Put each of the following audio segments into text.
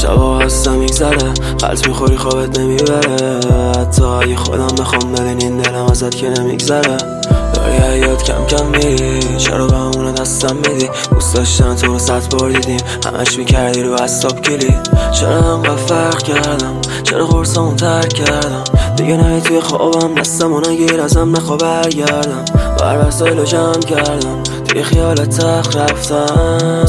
شبا هستم میگذره، قلط میخوری خوابت نمیبره. حتی اگه خودم بخوام ببینین دلم ازت که نمیگذره. داری حیات کم کم میری، چرا به همونه دستم میدی؟ دوست داشتن تو رو 100 بار دیدیم، همش میکردی رو اصاب کلید. چرا انقدر فرق کردم؟ چرا قرصامون ترک کردم؟ دیگه نه توی خوابم دستمو نگیر ازم نخوا برگردم. بر وسایلو جمع کردم، دیگه خیالت تخت رفتم.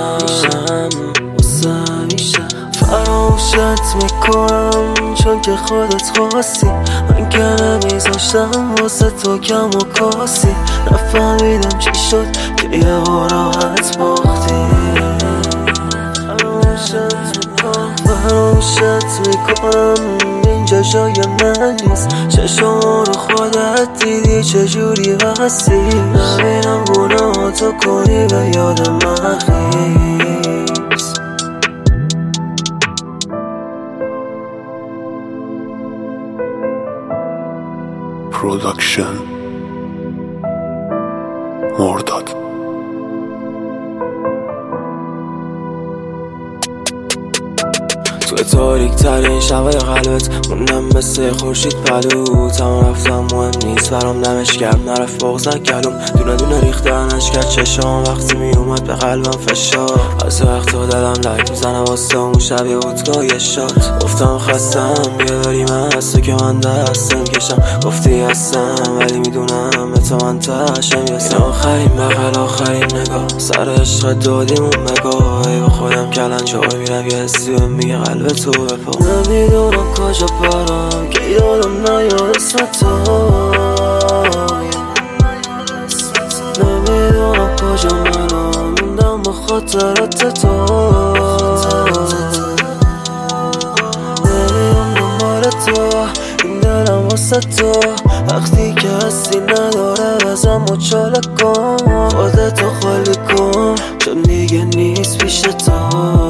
فراموشت میکنم چون که خودت خواستی، من که نمیذاشتم واسه تو کم و کاسی. نفهمیدم چی شد که یه راحت باختی. فراموشت میکنم اینجا جای من نیست. چشم رو خودت دیدی چجوری بستی. نبینم گناهاتو کنی به یاد من خیز. پروداکشن مرداد. توی تاریک ترین شبای قلبت موندم مثل خورشید پلو. تمام رفتم مهم نیست برام دمش گرم، نرفت بغض نکلوم. دونه دونه ریختنش کرد چشام وقتی میومد به قلبم فشار. از وقتا دلم لک میزنه واسه اون شب یه وودکای شاد. گفتم خستم بیا داری من از تو که من دستم کشم. گفتی هستم ولی میدونم به تو من تشم یستم. آخرین بغل آخرین نگاه سر عشق دادیمون بگاه. ای با خودم کلنجار میرم یه حسی بهم میگه قلب تو بپا. نمیدونم کجا برم که یادم نیاد اسم تو. نمیدونم کجا منم موندم با خاطرات تو. نمیدونم دنبال تو این دلم واسه تو. وقتی که هستی نداره بزن مچاله کن. خودتو خالی کن چون دیگه نیست پیش تو.